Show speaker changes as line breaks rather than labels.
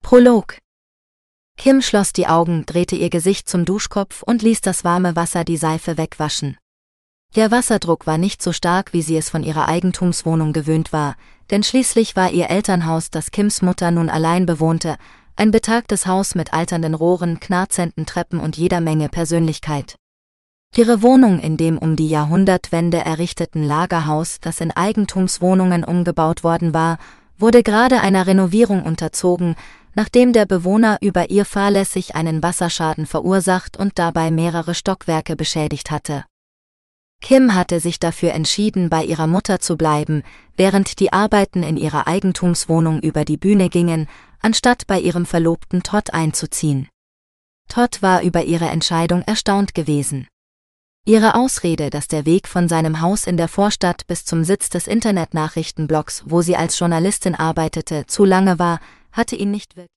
Prolog. Kim schloss die Augen, drehte ihr Gesicht zum Duschkopf und ließ das warme Wasser die Seife wegwaschen. Der Wasserdruck war nicht so stark, wie sie es von ihrer Eigentumswohnung gewöhnt war, denn schließlich war ihr Elternhaus, das Kims Mutter nun allein bewohnte, ein betagtes Haus mit alternden Rohren, knarzenden Treppen und jeder Menge Persönlichkeit. Ihre Wohnung in dem um die Jahrhundertwende errichteten Lagerhaus, das in Eigentumswohnungen umgebaut worden war, wurde gerade einer Renovierung unterzogen, nachdem der Bewohner über ihr fahrlässig einen Wasserschaden verursacht und dabei mehrere Stockwerke beschädigt hatte. Kim hatte sich dafür entschieden, bei ihrer Mutter zu bleiben, während die Arbeiten in ihrer Eigentumswohnung über die Bühne gingen, anstatt bei ihrem Verlobten Todd einzuziehen. Todd war über ihre Entscheidung erstaunt gewesen. Ihre Ausrede, dass der Weg von seinem Haus in der Vorstadt bis zum Sitz des Internetnachrichtenblogs, wo sie als Journalistin arbeitete, zu lange war, hatte ihn nicht wirklich